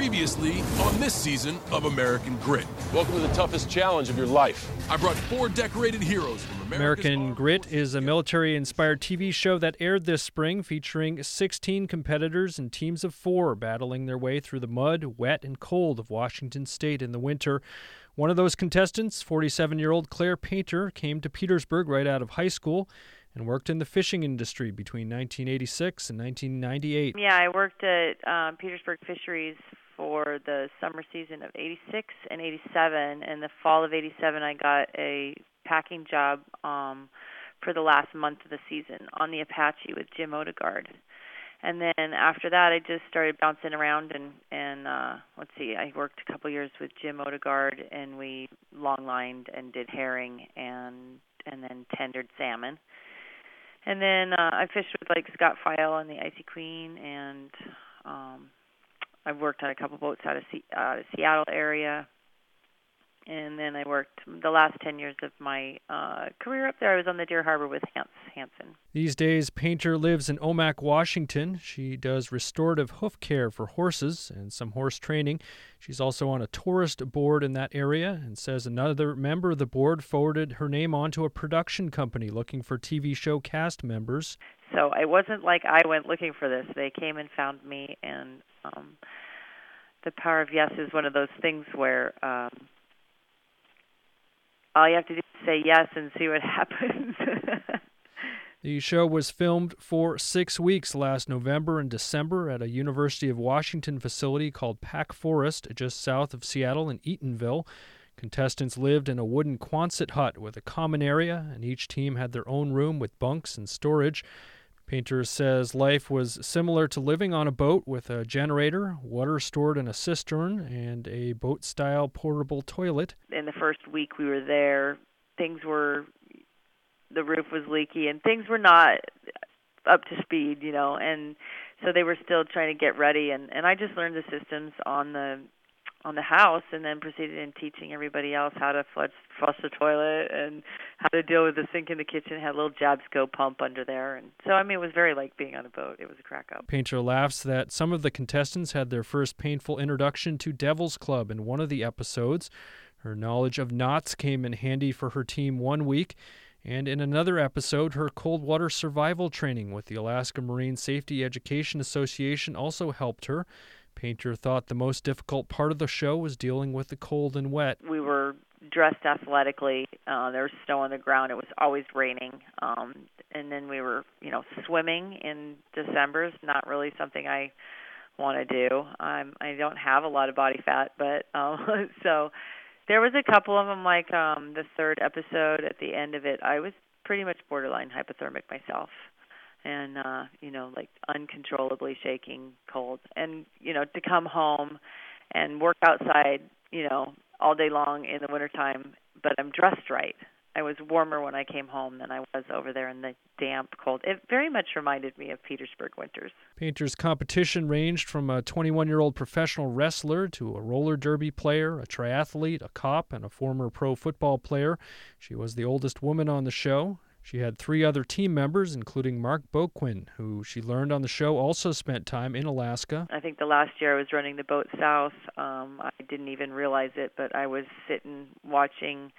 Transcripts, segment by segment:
Previously on this season of American Grit. Welcome to the toughest challenge of your life. I brought 4 decorated heroes from American Grit is a military-inspired TV show that aired this spring, featuring 16 competitors in teams of 4 battling their way through the mud, wet, and cold of Washington State in the winter. One of those contestants, 47-year-old Claire Painter, came to Petersburg right out of high school and worked in the fishing industry between 1986 and 1998. Yeah, I worked at Petersburg Fisheries for the summer season of 86 and 87. In the fall of 87, I got a packing job for the last month of the season on the Apache with Jim Odegaard. And then after that, I just started bouncing around and I worked a couple years with Jim Odegaard, and we long-lined and did herring and then tendered salmon. And then I fished with like Scott File and the Icy Queen, and I've worked on a couple boats out of Seattle area. And then I worked the last 10 years of my career up there. I was on the Deer Harbor with Hans Hansen. These days, Painter lives in Omak, Washington. She does restorative hoof care for horses and some horse training. She's also on a tourist board in that area, and says another member of the board forwarded her name on to a production company looking for TV show cast members. So it wasn't like I went looking for this. They came and found me, and the power of yes is one of those things where all you have to do is say yes and see what happens. The show was filmed for 6 weeks last November and December at a University of Washington facility called Pack Forest, just south of Seattle in Eatonville. Contestants lived in a wooden Quonset hut with a common area, and each team had their own room with bunks and storage. Painter says life was similar to living on a boat, with a generator, water stored in a cistern, and a boat-style portable toilet. In the first week we were there, the roof was leaky and things were not up to speed, and so they were still trying to get ready, and I just learned the systems on the house, and then proceeded in teaching everybody else how to flush the toilet and how to deal with the sink in the kitchen. Had a little Jabsco pump under there, and so it was very like being on a boat. It was a crack up. Painter laughs that some of the contestants had their first painful introduction to Devil's Club in one of the episodes. Her knowledge of knots came in handy for her team one week, and in another episode, her cold water survival training with the Alaska Marine Safety Education Association also helped her. Painter thought the most difficult part of the show was dealing with the cold and wet. We were dressed athletically. There was snow on the ground. It was always raining. And then we were, swimming in December is not really something I want to do. I don't have a lot of body fat, but so there was a couple of them, like the third episode. At the end of it, I was pretty much borderline hypothermic myself. And, like uncontrollably shaking cold. And, to come home and work outside, all day long in the wintertime, but I'm dressed right. I was warmer when I came home than I was over there in the damp cold. It very much reminded me of Petersburg winters. Painter's competition ranged from a 21-year-old professional wrestler to a roller derby player, a triathlete, a cop, and a former pro football player. She was the oldest woman on the show. She had 3 other team members, including Mark Boquin, who she learned on the show also spent time in Alaska. I think the last year I was running the boat south. I didn't even realize it, but I was sitting watching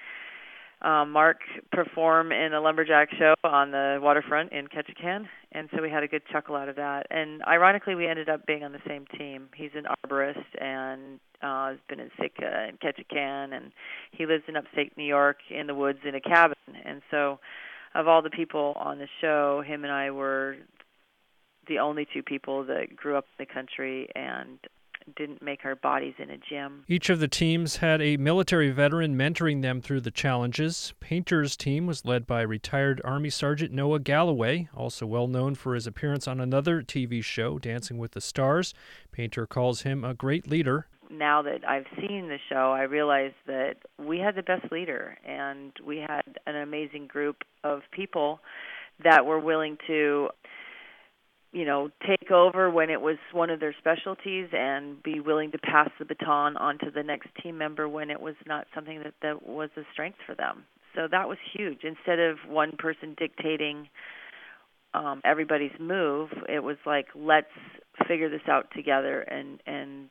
Mark perform in a lumberjack show on the waterfront in Ketchikan, and so we had a good chuckle out of that. And ironically, we ended up being on the same team. He's an arborist and has been in Sitka and Ketchikan, and he lives in upstate New York in the woods in a cabin. And so of all the people on the show, him and I were the only 2 people that grew up in the country and didn't make our bodies in a gym. Each of the teams had a military veteran mentoring them through the challenges. Painter's team was led by retired Army Sergeant Noah Galloway, also well known for his appearance on another TV show, Dancing with the Stars. Painter calls him a great leader. Now that I've seen the show, I realize that we had the best leader, and we had an amazing group of people that were willing to, take over when it was one of their specialties, and be willing to pass the baton on to the next team member when it was not something that was a strength for them. So that was huge. Instead of one person dictating everybody's move, it was like, let's figure this out together and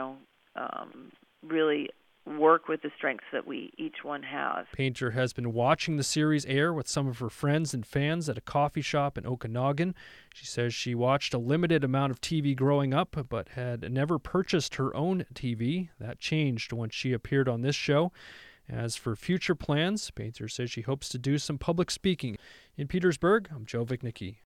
really work with the strengths that we each one have. Painter has been watching the series air with some of her friends and fans at a coffee shop in Okanagan. She says she watched a limited amount of TV growing up, but had never purchased her own TV. That changed when she appeared on this show. As for future plans, Painter says she hopes to do some public speaking. In Petersburg, I'm Joe Vicnicki.